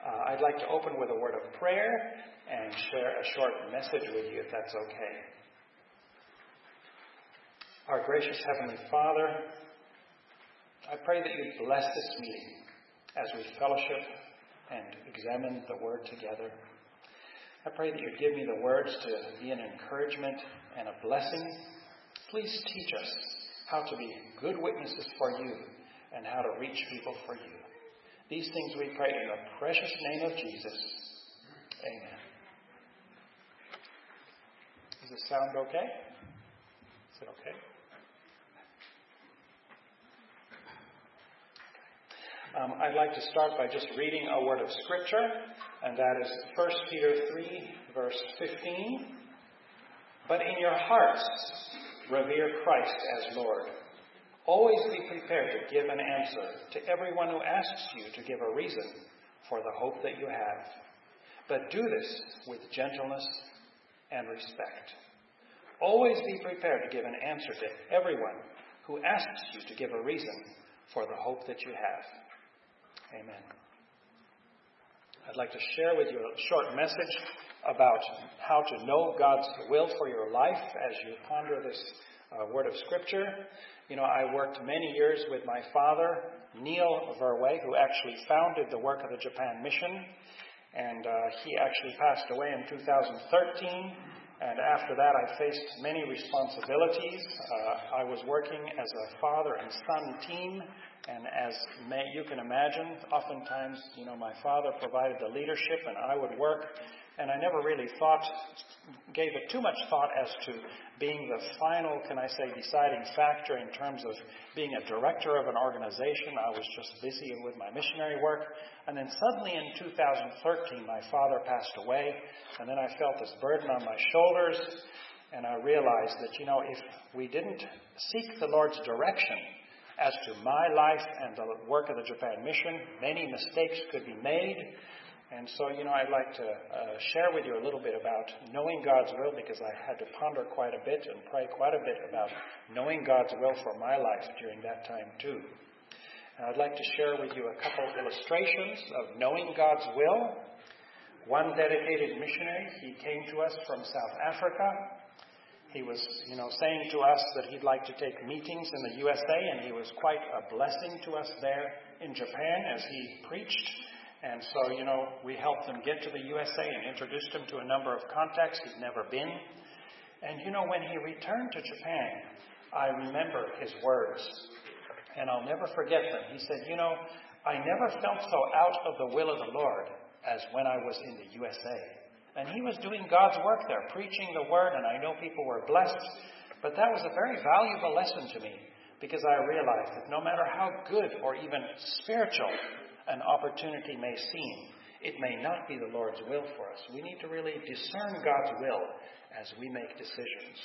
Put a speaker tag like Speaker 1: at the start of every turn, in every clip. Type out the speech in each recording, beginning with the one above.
Speaker 1: I'd like to open with a word of prayer and share a short message with you, if that's okay. Our gracious Heavenly Father, I pray that you bless this meeting as we fellowship and examine the Word together. I pray that you give me the words to be an encouragement and a blessing. Please teach us how to be good witnesses for you and how to reach people for you. These things we pray in the precious name of Jesus. Amen. Does this sound okay? Is it okay? I'd like to start by just reading a word of Scripture, and that is 1 Peter 3, verse 15. But in your hearts, revere Christ as Lord. Always be prepared to give an answer to everyone who asks you to give a reason for the hope that you have. But do this with gentleness and respect. Always be prepared to give an answer to everyone who asks you to give a reason for the hope that you have. Amen. I'd like to share with you a short message about how to know God's will for your life as you ponder this word of Scripture. You know, I worked many years with my father, Neil Verwey, who actually founded the work of the Japan Mission. And he actually passed away in 2013. And after that, I faced many responsibilities. I was working as a father and son team. And as you can imagine, oftentimes, my father provided the leadership and I would work. And I never really gave it too much thought as to being the final, deciding factor in terms of being a director of an organization. I was just busy with my missionary work. And then suddenly in 2013, my father passed away. And then I felt this burden on my shoulders. And I realized that, if we didn't seek the Lord's direction as to my life and the work of the Japan Mission, many mistakes could be made. And so, I'd like to share with you a little bit about knowing God's will, because I had to ponder quite a bit and pray quite a bit about knowing God's will for my life during that time too. And I'd like to share with you a couple illustrations of knowing God's will. One dedicated missionary, he came to us from South Africa. He was, saying to us that he'd like to take meetings in the USA, and he was quite a blessing to us there in Japan as he preached. And so, we helped him get to the USA and introduced him to a number of contacts he'd never been. And, when he returned to Japan, I remember his words, and I'll never forget them. He said, I never felt so out of the will of the Lord as when I was in the USA. And he was doing God's work there, preaching the Word, and I know people were blessed. But that was a very valuable lesson to me, because I realized that no matter how good or even spiritual an opportunity may seem, it may not be the Lord's will for us. We need to really discern God's will as we make decisions.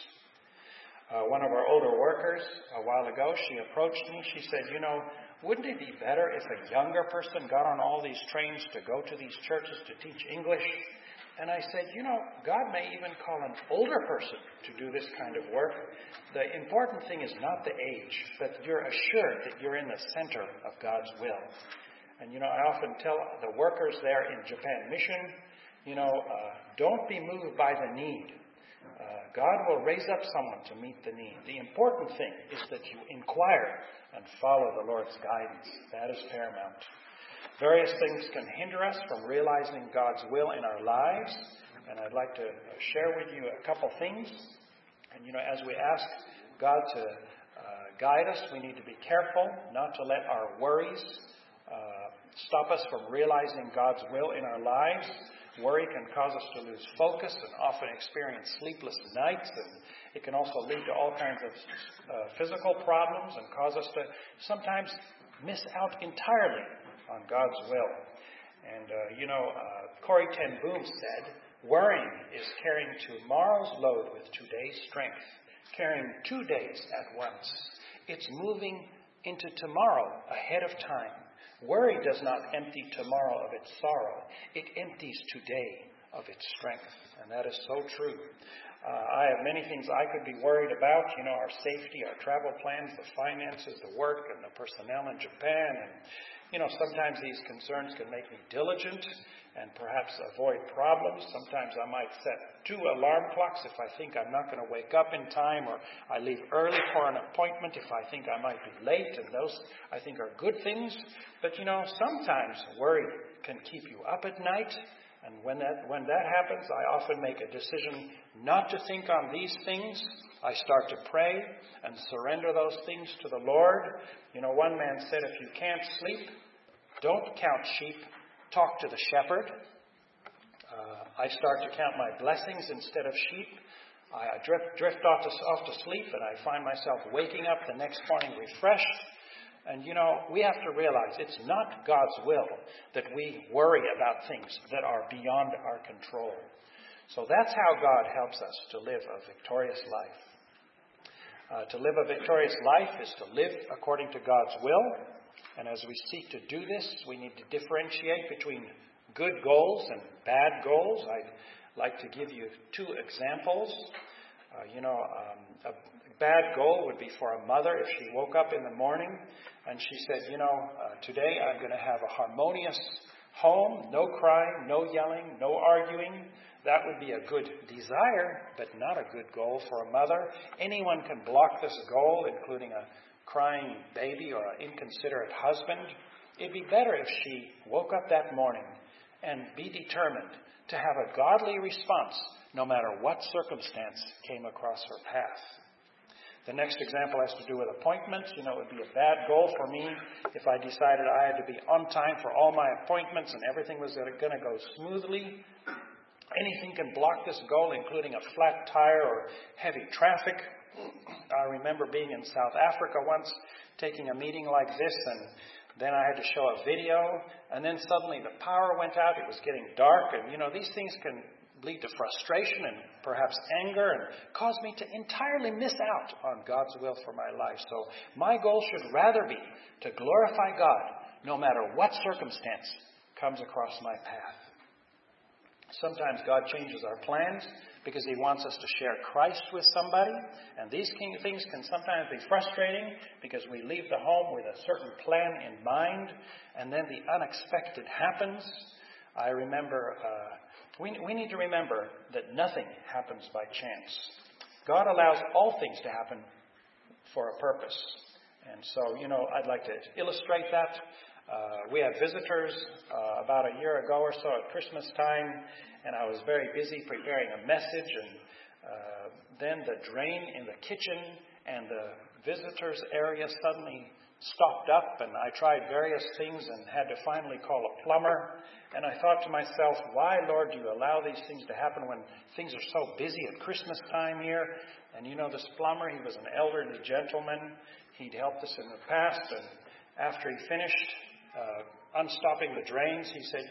Speaker 1: One of our older workers, a while ago, she approached me. She said, wouldn't it be better if a younger person got on all these trains to go to these churches to teach English? And I said, God may even call an older person to do this kind of work. The important thing is not the age, but you're assured that you're in the center of God's will. And, I often tell the workers there in Japan Mission, don't be moved by the need. God will raise up someone to meet the need. The important thing is that you inquire and follow the Lord's guidance. That is paramount. Various things can hinder us from realizing God's will in our lives. And I'd like to share with you a couple things. And, as we ask God to guide us, we need to be careful not to let our worries stop us from realizing God's will in our lives. Worry can cause us to lose focus and often experience sleepless nights, and it can also lead to all kinds of physical problems and cause us to sometimes miss out entirely on God's will. And, Corrie ten Boom said, worrying is carrying tomorrow's load with today's strength, carrying 2 days at once. It's moving into tomorrow ahead of time. Worry does not empty tomorrow of its sorrow. It empties today of its strength. And that is so true. I have many things I could be worried about. Our safety, our travel plans, the finances, the work, and the personnel in Japan. And, Sometimes these concerns can make me diligent and perhaps avoid problems. Sometimes I might set 2 alarm clocks if I think I'm not going to wake up in time, or I leave early for an appointment if I think I might be late, and those I think are good things. But sometimes worry can keep you up at night, and when that happens, I often make a decision not to think on these things. I start to pray and surrender those things to the Lord. One man said, if you can't sleep, don't count sheep, talk to the shepherd. I start to count my blessings instead of sheep. I drift off to sleep, and I find myself waking up the next morning refreshed. And we have to realize it's not God's will that we worry about things that are beyond our control. So that's how God helps us to live a victorious life. To live a victorious life is to live according to God's will. And as we seek to do this, we need to differentiate between good goals and bad goals. I'd like to give you 2 examples. A bad goal would be for a mother if she woke up in the morning and she said, today I'm going to have a harmonious home, no crying, no yelling, no arguing. That would be a good desire, but not a good goal for a mother. Anyone can block this goal, including a crying baby or an inconsiderate husband. It'd be better if she woke up that morning and be determined to have a godly response no matter what circumstance came across her path. The next example has to do with appointments. It would be a bad goal for me if I decided I had to be on time for all my appointments and everything was going to go smoothly. Anything can block this goal, including a flat tire or heavy traffic. I remember being in South Africa once, taking a meeting like this, and then I had to show a video, and then suddenly the power went out. It was getting dark, and these things can lead to frustration and perhaps anger and cause me to entirely miss out on God's will for my life. So my goal should rather be to glorify God no matter what circumstance comes across my path. Sometimes God changes our plans because He wants us to share Christ with somebody. And these things can sometimes be frustrating because we leave the home with a certain plan in mind, and then the unexpected happens. I remember, we need to remember that nothing happens by chance. God allows all things to happen for a purpose. And so, I'd like to illustrate that. We had visitors about a year ago or so at Christmas time, and I was very busy preparing a message, and then the drain in the kitchen and the visitors area suddenly stopped up, and I tried various things and had to finally call a plumber. And I thought to myself, why, Lord, do you allow these things to happen when things are so busy at Christmas time here? And this plumber, he was an elderly gentleman. He'd helped us in the past, and after he finished unstopping the drains, he said,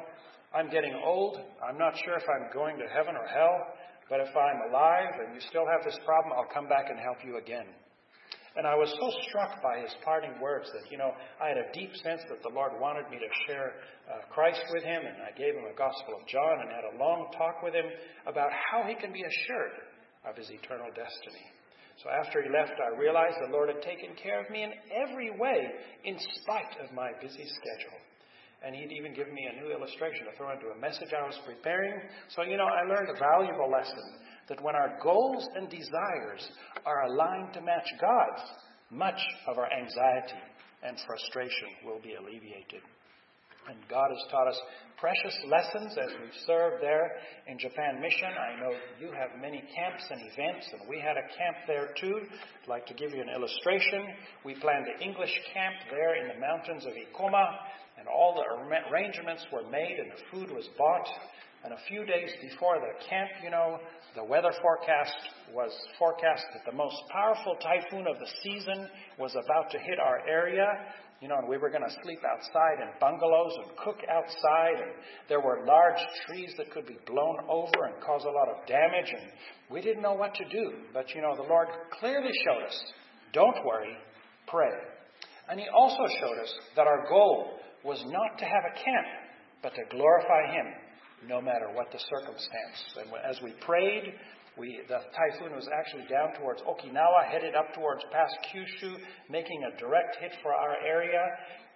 Speaker 1: I'm getting old. I'm not sure if I'm going to heaven or hell, but if I'm alive and you still have this problem, I'll come back and help you again. And I was so struck by his parting words that, I had a deep sense that the Lord wanted me to share Christ with him, and I gave him the Gospel of John and had a long talk with him about how he can be assured of his eternal destiny. So after he left, I realized the Lord had taken care of me in every way in spite of my busy schedule. And he'd even given me a new illustration to throw into a message I was preparing. So, I learned a valuable lesson that when our goals and desires are aligned to match God's, much of our anxiety and frustration will be alleviated. And God has taught us precious lessons as we serve there in Japan Mission. I know you have many camps and events, and we had a camp there too. I'd like to give you an illustration. We planned the English camp there in the mountains of Ikoma, and all the arrangements were made and the food was bought. And a few days before the camp, the weather forecast was forecast that the most powerful typhoon of the season was about to hit our area. And we were going to sleep outside in bungalows and cook outside. And there were large trees that could be blown over and cause a lot of damage. And we didn't know what to do. But, the Lord clearly showed us, don't worry, pray. And He also showed us that our goal was not to have a camp, but to glorify Him no matter what the circumstance. And as we prayed, the typhoon was actually down towards Okinawa, headed up towards past Kyushu, making a direct hit for our area.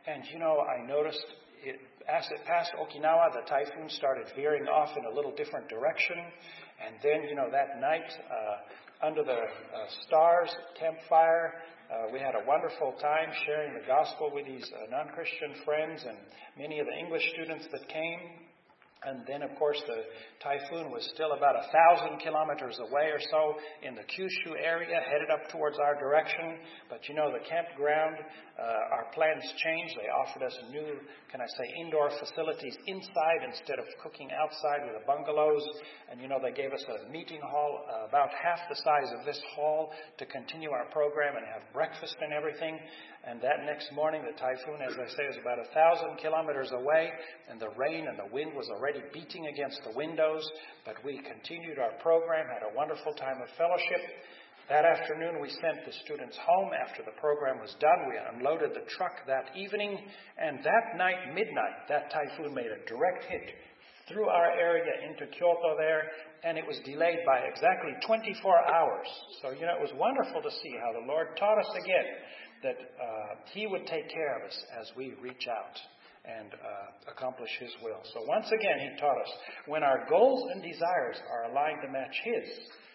Speaker 1: And, I noticed as it passed Okinawa, the typhoon started veering off in a little different direction. And then, that night, under the stars, campfire, we had a wonderful time sharing the gospel with these non-Christian friends and many of the English students that came. And then, of course, the typhoon was still about 1,000 kilometers away or so in the Kyushu area, headed up towards our direction. But, the campground, our plans changed. They offered us new, indoor facilities inside instead of cooking outside with the bungalows. And, they gave us a meeting hall about half the size of this hall to continue our program and have breakfast and everything. And that next morning, the typhoon, as I say, was about 1,000 kilometers away, and the rain and the wind was already beating against the windows. But we continued our program, had a wonderful time of fellowship. That afternoon, we sent the students home after the program was done. We unloaded the truck that evening, and that night, midnight, that typhoon made a direct hit through our area into Kyoto there, and it was delayed by exactly 24 hours. So, it was wonderful to see how the Lord taught us again that He would take care of us as we reach out and accomplish His will. So once again, He taught us, when our goals and desires are aligned to match His,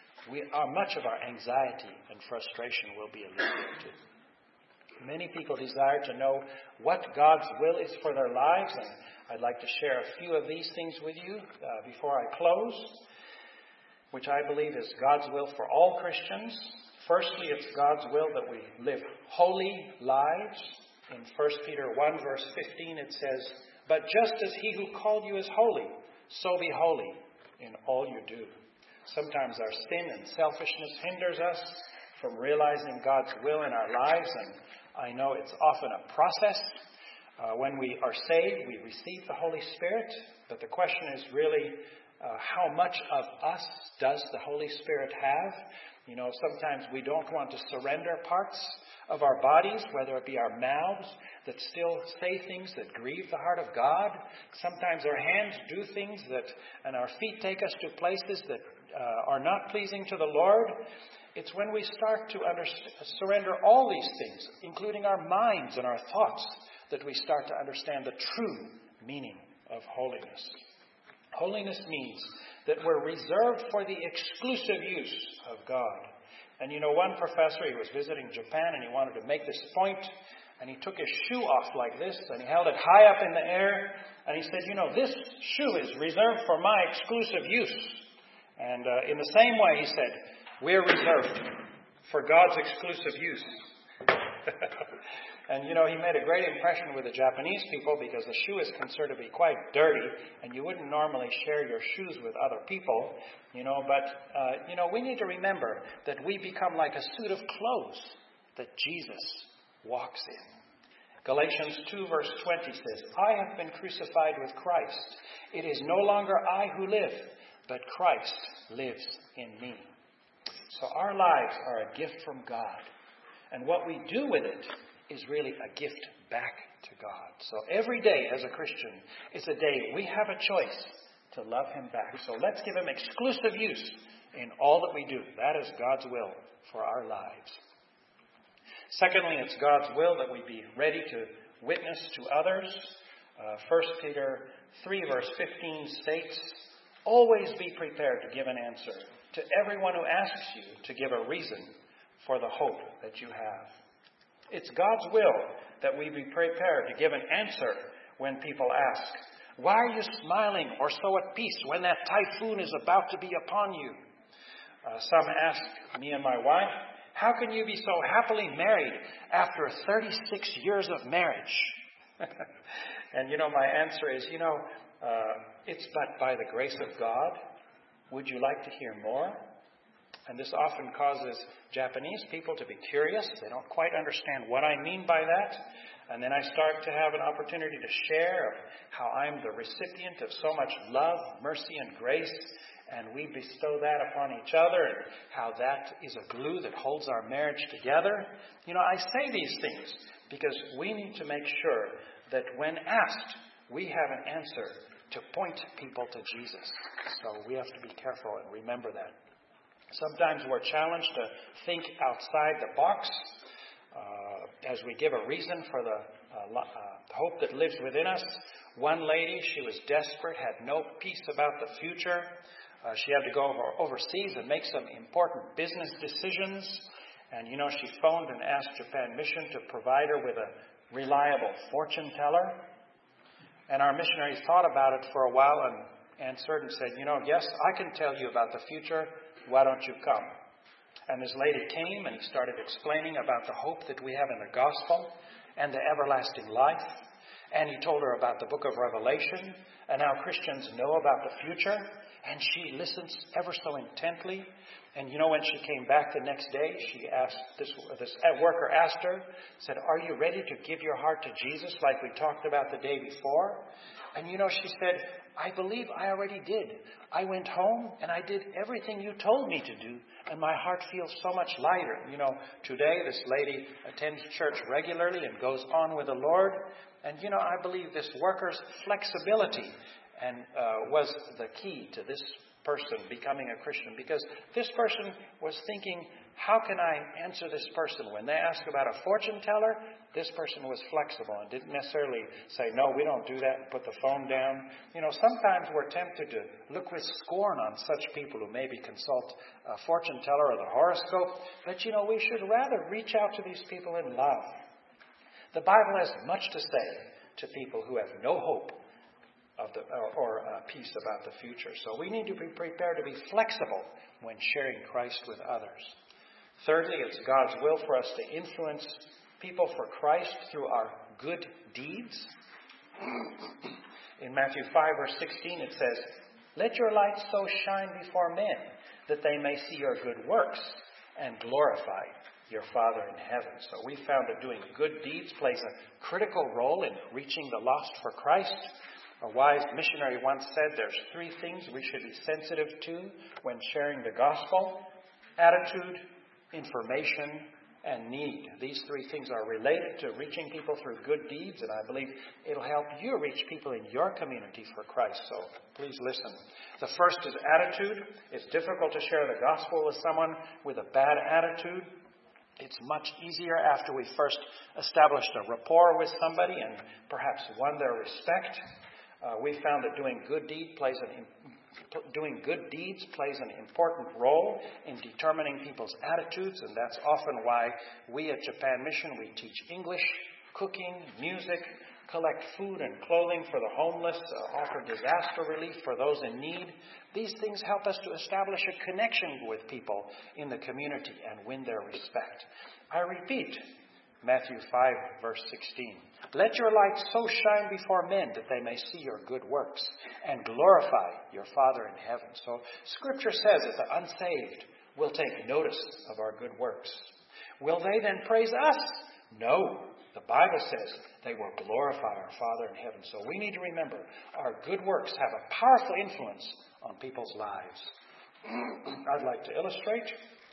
Speaker 1: much of our anxiety and frustration will be alleviated. Many people desire to know what God's will is for their lives, and I'd like to share a few of these things with you before I close, which I believe is God's will for all Christians. Firstly, it's God's will that we live holy lives. In 1 Peter 1, verse 15, it says, "But just as He who called you is holy, so be holy in all you do." Sometimes our sin and selfishness hinders us from realizing God's will in our lives, and I know it's often a process. When we are saved, we receive the Holy Spirit, but the question is really, how much of us does the Holy Spirit have? Sometimes we don't want to surrender parts of our bodies, whether it be our mouths that still say things that grieve the heart of God. Sometimes our hands do things and our feet take us to places that are not pleasing to the Lord. It's when we start to surrender all these things, including our minds and our thoughts, that we start to understand the true meaning of holiness. Holiness means that we're reserved for the exclusive use of God. And one professor, he was visiting Japan and he wanted to make this point, and he took his shoe off like this and he held it high up in the air and he said, this shoe is reserved for my exclusive use. And in the same way, he said, we're reserved for God's exclusive use. And, he made a great impression with the Japanese people because the shoe is considered to be quite dirty, and you wouldn't normally share your shoes with other people, but we need to remember that we become like a suit of clothes that Jesus walks in. Galatians 2, verse 20 says, "I have been crucified with Christ. It is no longer I who live, but Christ lives in me." So our lives are a gift from God. And what we do with it is really a gift back to God. So every day as a Christian is a day we have a choice to love Him back. So let's give Him exclusive use in all that we do. That is God's will for our lives. Secondly, it's God's will that we be ready to witness to others. 1 Peter 3, verse 15 states, "Always be prepared to give an answer to everyone who asks you to give a reason for the hope that you have." It's God's will that we be prepared to give an answer when people ask, "Why are you smiling or so at peace when that typhoon is about to be upon you?" Some ask me and my wife, "How can you be so happily married after 36 years of marriage?" And my answer is, it's but by the grace of God. Would you like to hear more? And this often causes Japanese people to be curious. They don't quite understand what I mean by that. And then I start to have an opportunity to share how I'm the recipient of so much love, mercy, and grace. And we bestow that upon each other, and how that is a glue that holds our marriage together. I say these things because we need to make sure that when asked, we have an answer to point people to Jesus. So we have to be careful and remember that. Sometimes we're challenged to think outside the box as we give a reason for the hope that lives within us. One lady, she was desperate, had no peace about the future. She had to go overseas and make some important business decisions. And, she phoned and asked Japan Mission to provide her with a reliable fortune teller. And our missionary thought about it for a while and answered and said, yes, I can tell you about the future. Why don't you come? And this lady came and he started explaining about the hope that we have in the gospel and the everlasting life. And he told her about the book of Revelation and how Christians know about the future. And she listens ever so intently. And when she came back the next day, she asked, this worker asked her, said, are you ready to give your heart to Jesus like we talked about the day before? And she said, I believe I already did. I went home and I did everything you told me to do. And my heart feels so much lighter. Today this lady attends church regularly and goes on with the Lord. And, I believe this worker's flexibility and was the key to this person becoming a Christian. Because this person was thinking, how can I answer this person? When they ask about a fortune teller, this person was flexible and didn't necessarily say, no, we don't do that, and put the phone down. Sometimes we're tempted to look with scorn on such people who maybe consult a fortune teller or the horoscope. But, we should rather reach out to these people in love. The Bible has much to say to people who have no hope or peace about the future. So we need to be prepared to be flexible when sharing Christ with others. Thirdly, it's God's will for us to influence people for Christ through our good deeds. In Matthew 5, verse 16, it says, let your light so shine before men that they may see your good works and glorify your Father in heaven. So we found that doing good deeds plays a critical role in reaching the lost for Christ. A wise missionary once said there's 3 things we should be sensitive to when sharing the gospel: attitude, information, and need. These 3 things are related to reaching people through good deeds, and I believe it'll help you reach people in your community for Christ. So please listen. The first is attitude. It's difficult to share the gospel with someone with a bad attitude. It's much easier after we first established a rapport with somebody and perhaps won their respect. We found that doing good deeds plays an important role in determining people's attitudes, and that's often why we at Japan Mission, we teach English, cooking, music, collect food and clothing for the homeless, offer disaster relief for those in need. These things help us to establish a connection with people in the community and win their respect. I repeat, Matthew 5, verse 16. Let your light so shine before men that they may see your good works and glorify your Father in heaven. So Scripture says that the unsaved will take notice of our good works. Will they then praise us? No. The Bible says they will glorify our Father in heaven. So we need to remember our good works have a powerful influence on people's lives. I'd like to illustrate.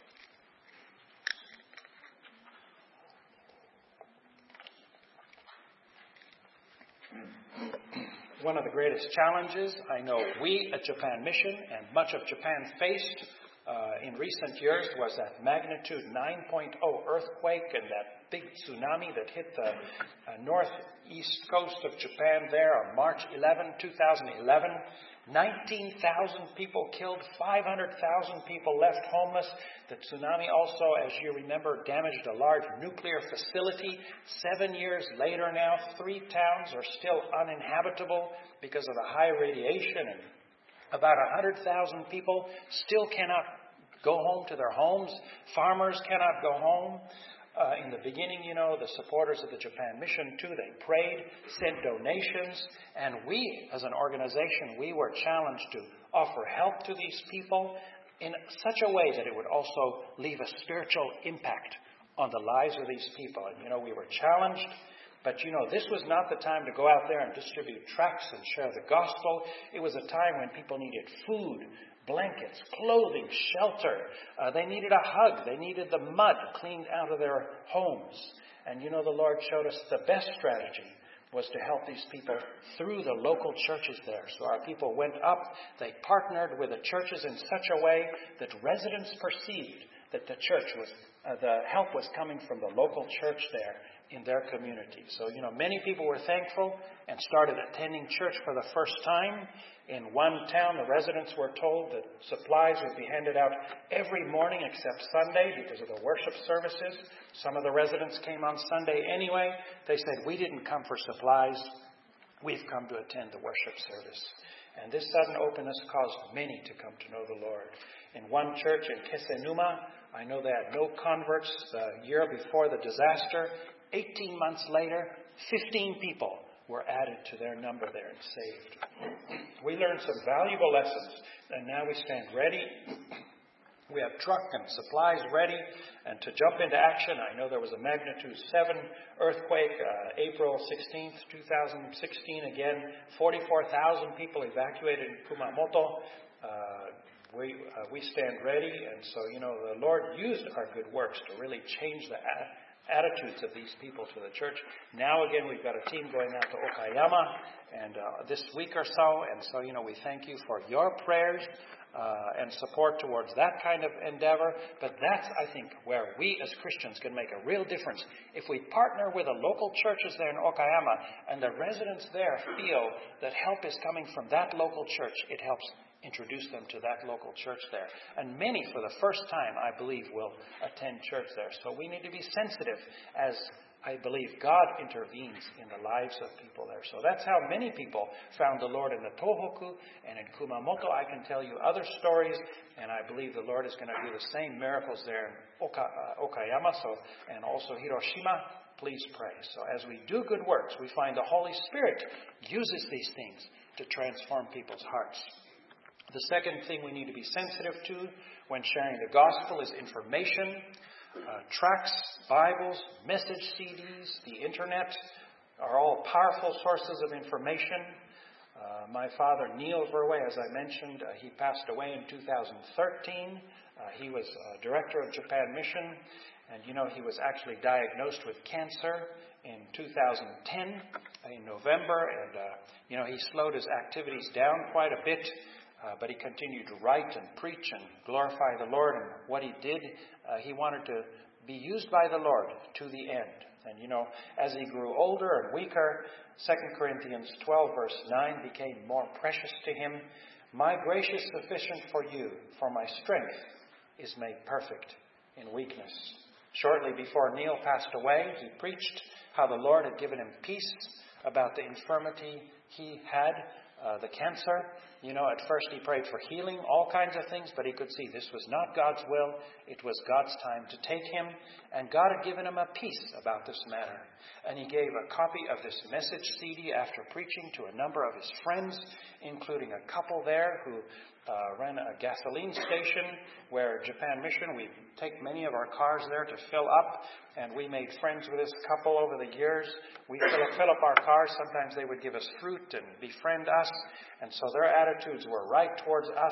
Speaker 1: One of the greatest challenges I know we at Japan Mission and much of Japan faced in recent years was that magnitude 9.0 earthquake and that big tsunami that hit the northeast coast of Japan there on March 11, 2011. 19,000 people killed, 500,000 people left homeless. The tsunami also, as you remember, damaged a large nuclear facility. 7 years later now, 3 towns are still uninhabitable because of the high radiation, and about 100,000 people still cannot go home to their homes. Farmers cannot go home. In the beginning, the supporters of the Japan Mission, too, they prayed, sent donations, and we, as an organization, we were challenged to offer help to these people in such a way that it would also leave a spiritual impact on the lives of these people. And, we were challenged, but, this was not the time to go out there and distribute tracts and share the gospel. It was a time when people needed food, blankets, clothing, shelter. They needed a hug. They needed the mud cleaned out of their homes. And the Lord showed us the best strategy was to help these people through the local churches there. So our people went up. They partnered with the churches in such a way that residents perceived that the church was, the help was coming from the local church there. in their community. So, many people were thankful and started attending church for the first time. In one town, the residents were told that supplies would be handed out every morning except Sunday because of the worship services. Some of the residents came on Sunday anyway. They said, "We didn't come for supplies. We've come to attend the worship service." And this sudden openness caused many to come to know the Lord. In one church in Kesenuma, I know they had no converts the year before the disaster. 18 months later, 15 people were added to their number there and saved. We learned some valuable lessons, and now we stand ready. We have truck and supplies ready and to jump into action. I know there was a magnitude 7 earthquake, April 16th, 2016. Again, 44,000 people evacuated in Kumamoto. We stand ready, and so, the Lord used our good works to really change the attitudes of these people to the church. Now again, we've got a team going out to Okayama and this week or so, and so, we thank you for your prayers and support towards that kind of endeavor. But that's, I think, where we as Christians can make a real difference. If we partner with the local churches there in Okayama and the residents there feel that help is coming from that local church, it helps introduce them to that local church there. And many, for the first time, I believe, will attend church there. So we need to be sensitive as I believe God intervenes in the lives of people there. So that's how many people found the Lord in the Tohoku and in Kumamoto. I can tell you other stories, and I believe the Lord is going to do the same miracles there in Okayama and also Hiroshima. Please pray. So as we do good works, we find the Holy Spirit uses these things to transform people's hearts. The second thing we need to be sensitive to when sharing the gospel is information. Tracts, Bibles, message CDs, the internet are all powerful sources of information. My father, Neil Verwey, as I mentioned, he passed away in 2013. He was director of Japan Mission, and he was actually diagnosed with cancer in 2010 in November, and he slowed his activities down quite a bit. But he continued to write and preach and glorify the Lord. And what he did, he wanted to be used by the Lord to the end. And, as he grew older and weaker, 2 Corinthians 12, verse 9 became more precious to him. "My grace is sufficient for you, for my strength is made perfect in weakness." Shortly before Neil passed away, he preached how the Lord had given him peace about the infirmity he had, the cancer. At first he prayed for healing, all kinds of things, but he could see this was not God's will. It was God's time to take him, and God had given him a peace about this matter. And he gave a copy of this message CD after preaching to a number of his friends, including a couple there who ran a gasoline station where Japan Mission, we take many of our cars there to fill up, and we made friends with this couple over the years. We fill up our cars. Sometimes they would give us fruit and befriend us, and so their attitudes were right towards us.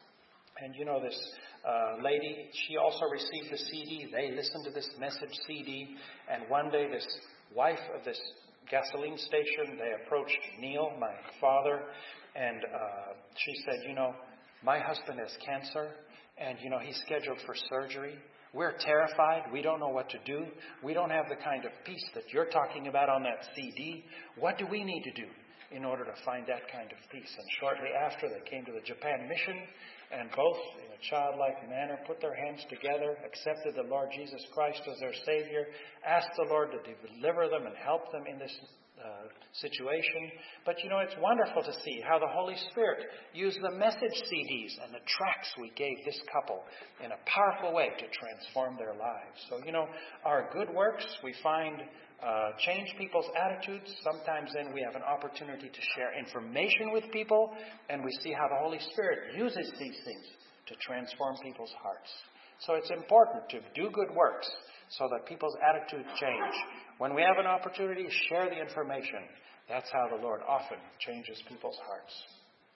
Speaker 1: And this lady, she also received the CD. They listened to this message CD, and one day this wife of this gasoline station, they approached Neil, my father, and she said, "My husband has cancer, and, he's scheduled for surgery. We're terrified. We don't know what to do. We don't have the kind of peace that you're talking about on that CD. What do we need to do in order to find that kind of peace?" And shortly after, they came to the Japan Mission, and both, in a childlike manner, put their hands together, accepted the Lord Jesus Christ as their Savior, asked the Lord to deliver them and help them in this situation. But it's wonderful to see how the Holy Spirit used the message CDs and the tracts we gave this couple in a powerful way to transform their lives. So, our good works, we find, change people's attitudes. Sometimes then we have an opportunity to share information with people, and we see how the Holy Spirit uses these things to transform people's hearts. So it's important to do good works so that people's attitudes change. When we have an opportunity to share the information, that's how the Lord often changes people's hearts.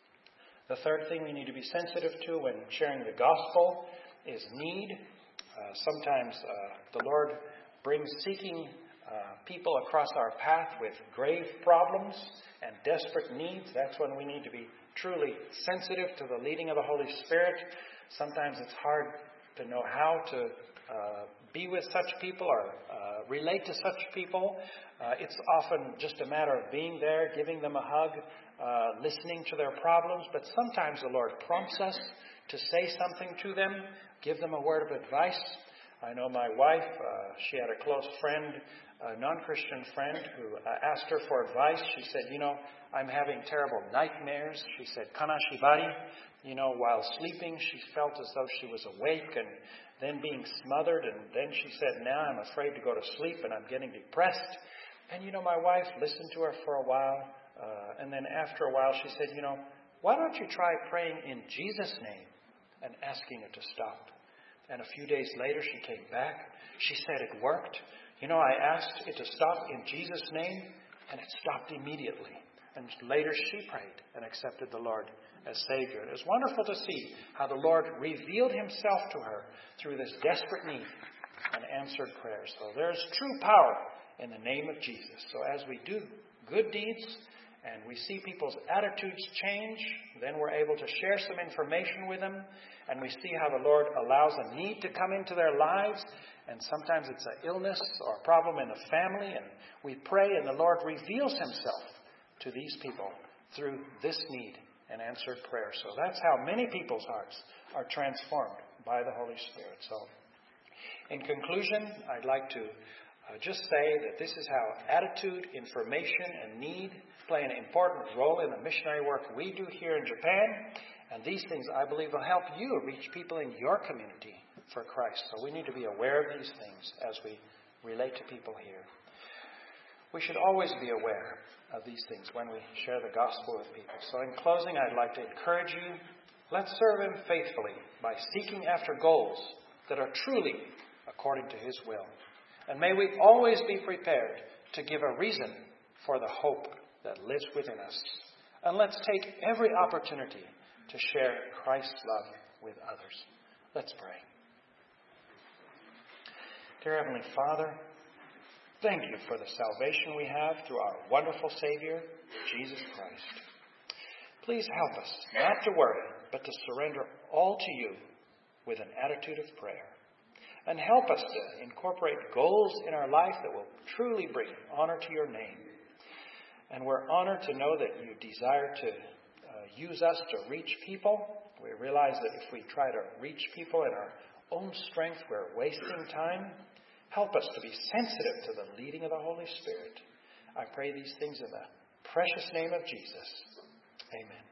Speaker 1: The third thing we need to be sensitive to when sharing the gospel is need. Sometimes the Lord brings seeking people across our path with grave problems and desperate needs. That's when we need to be truly sensitive to the leading of the Holy Spirit. Sometimes it's hard to know how to be with such people or relate to such people. It's often just a matter of being there, giving them a hug, listening to their problems. But sometimes the Lord prompts us to say something to them, give them a word of advice. I know my wife, she had a close friend, a non-Christian friend, who asked her for advice. She said, I'm having terrible nightmares. She said, Kanashibari. While sleeping, she felt as though she was awake and then being smothered. And then she said, now I'm afraid to go to sleep and I'm getting depressed. And, my wife listened to her for a while. And then after a while, she said, why don't you try praying in Jesus' name and asking it to stop? And a few days later, she came back. She said it worked. I asked it to stop in Jesus' name, and it stopped immediately. And later she prayed and accepted the Lord as Savior. It was wonderful to see how the Lord revealed himself to her through this desperate need and answered prayer. So there's true power in the name of Jesus. So as we do good deeds and we see people's attitudes change, then we're able to share some information with them, and we see how the Lord allows a need to come into their lives. And sometimes it's an illness or a problem in the family, and we pray and the Lord reveals himself to these people through this need and answered prayer. So that's how many people's hearts are transformed by the Holy Spirit. So in conclusion, I'd like to just say that this is how attitude, information, and need play an important role in the missionary work we do here in Japan. And these things, I believe, will help you reach people in your community for Christ. So we need to be aware of these things as we relate to people here. We should always be aware of these things when we share the gospel with people. So in closing, I'd like to encourage you, let's serve him faithfully by seeking after goals that are truly according to his will. And may we always be prepared to give a reason for the hope that lives within us. And let's take every opportunity to share Christ's love with others. Let's pray. Dear Heavenly Father, thank you for the salvation we have through our wonderful Savior, Jesus Christ. Please help us not to worry, but to surrender all to you with an attitude of prayer. And help us to incorporate goals in our life that will truly bring honor to your name. And we're honored to know that you desire to use us to reach people. We realize that if we try to reach people in our own strength, we're wasting time. Help us to be sensitive to the leading of the Holy Spirit. I pray these things in the precious name of Jesus. Amen.